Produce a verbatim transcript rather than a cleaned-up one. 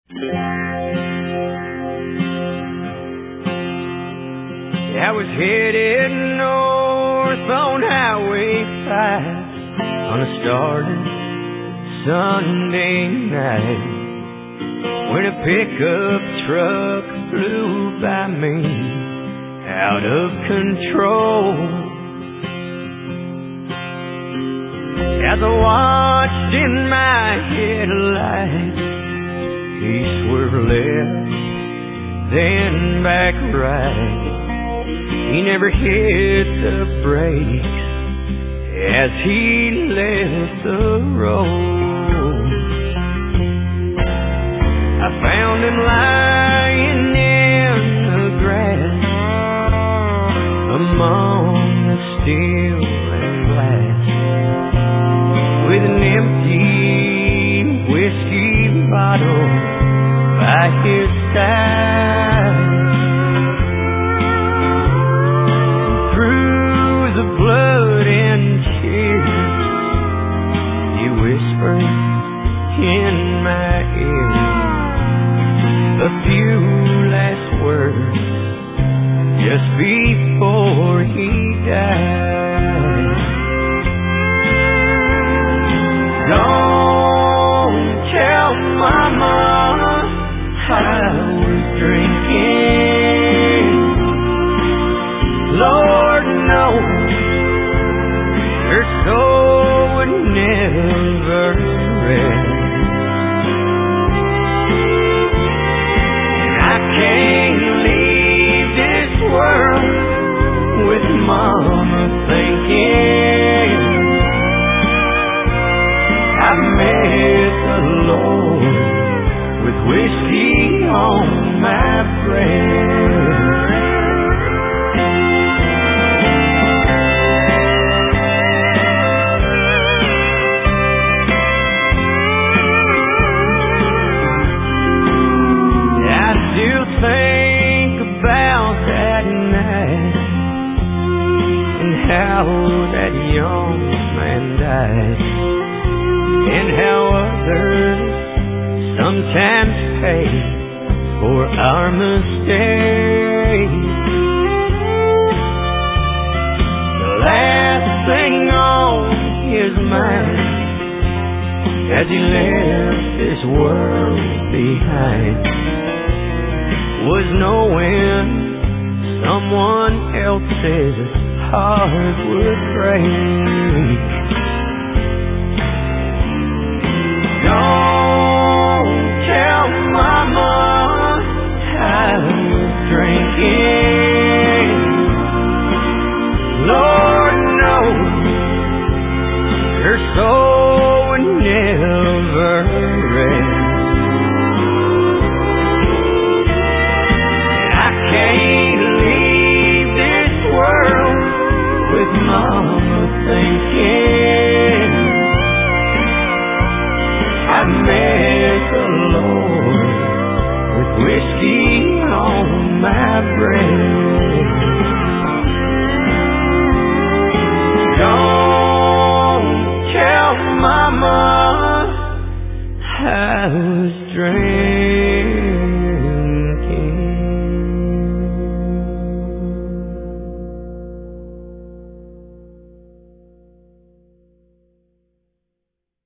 I was headed north on Highway five on a starless Sunday night when a pickup truck flew by me out of control. As I watched in my headlights, he swerved left, then back right. He never hit the brakes as he left the road. I found him lying in the grass among the steel and glass, with an empty whiskey bottle by his side. Through the blood and tears, he whispered in my ear a few last words just before he died. Don't tell Mama I was drinking. Lord knows her soul would never rest. I can't leave this world with Mama thinking I met the Lord with whiskey on my breath. Think about that night and how that young man died, and how others sometimes pay for our mistakes. The last thing on his mind as he left this world behind was knowing someone else's heart would break. Don't tell Mama I was drinking. Lord knows her soul would never rest. Can't leave this world with Mama thinking I met the Lord with whiskey on my breath.